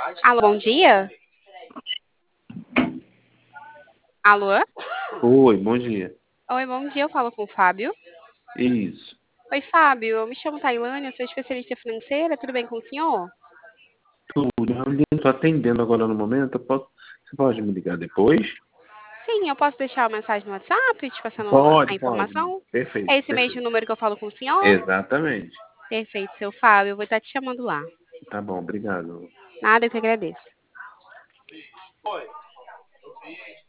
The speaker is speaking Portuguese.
Alô, bom dia? Alô? Oi, bom dia. Oi, bom dia. Eu falo com o Fábio. Isso. Oi, Fábio. Eu me chamo Tailândia, sou especialista financeira. Tudo bem com o senhor? Tudo. Eu estou atendendo agora no momento. Você pode me ligar depois? Sim, eu posso deixar uma mensagem no WhatsApp te passando a Pode, pode. informação? É Perfeito, esse mesmo perfeito. número que eu falo com o senhor? Exatamente. Perfeito, seu Fábio. Eu vou estar te chamando lá. Tá bom, obrigado. Nada, eu que agradeço.